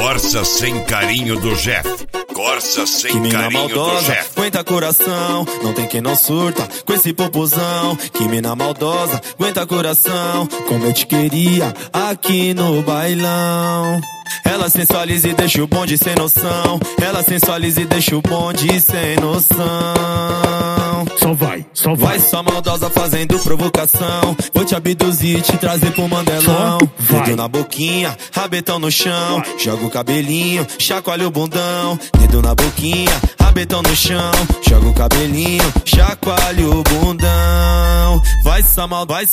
Corsa sem carinho do Jeff. Corsa sem mina carinho maldosa, do Jeff. aguenta coração, não tem quem não surta com esse popozão. Que mina maldosa, aguenta coração, como eu te queria aqui no bailão. Ela sensualiza e deixa o bonde sem noção. Ela sensualiza e deixa o bonde sem noção. Só vai. Vai só maldosa fazendo provocação. Vou te abduzir e te trazer pro mandelão. Dedo na boquinha, rabetão no chão. Joga o cabelinho, chacoalha o bundão. Dedo na boquinha, rabetão no chão. Joga o cabelinho, chacoalha o bundão. Vai só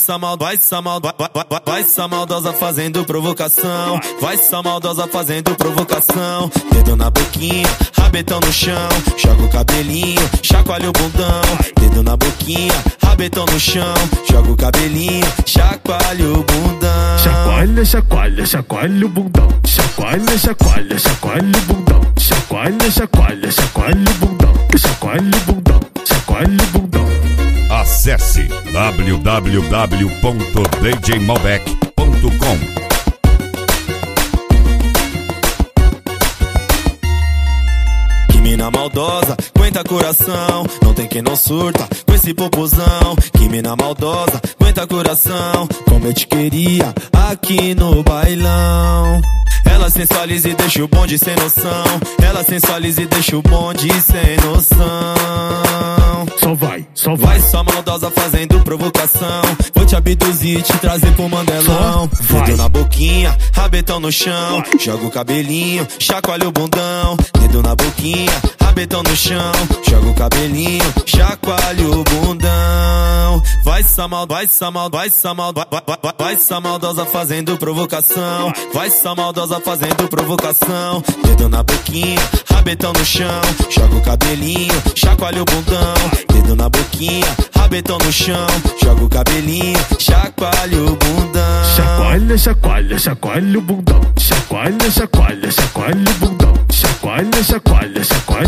maldosa fazendo provocação. Vai só maldosa fazendo provocação. Dedo na boquinha, rabetão no chão. Joga o cabelinho, chacoalha o bundão. Dedo na boquinha, rabetão no chão. Joga o cabelinho, chacoalha o bundão. Chacoalha, chacoalha, chacoalha o bundão. Chacoalha, chacoalha, chacoalha o bundão. Chacoalha, chacoalha, chacoalha o bundão. Chacoalha o bundão, chacoalha o bundão. Acesse www.djmalbec.com. Mina maldosa, aguenta coração, não tem quem não surta com esse popozão. Que mina maldosa, aguenta coração, como eu te queria aqui no bailão. Ela sensualiza e deixa o bonde sem noção. Ela sensualiza e deixa o bonde sem noção. Só vai só maldosa fazendo provocação. Vou te abduzir e te trazer pro mandelão. Dedo na boquinha, rabetão no chão. Joga o cabelinho, chacoalha o bundão. Dedo na boquinha, rabetão no chão. Joga o cabelinho, chacoalha o bundão. Vai só maldosa fazendo provocação. Vai só maldosa fazendo provocação. Dedo na boquinha, rabetão no chão. Joga o cabelinho, chacoalha o bundão. Dedo na boquinha, rabetão no chão. Joga o cabelinho, chacoalha o bundão. Chacoalha, chacoalha, chacoalha o bundão. Chacoalha, chacoalha, chacoalha o bundão. Chacoalha, chacoalha, chacoalha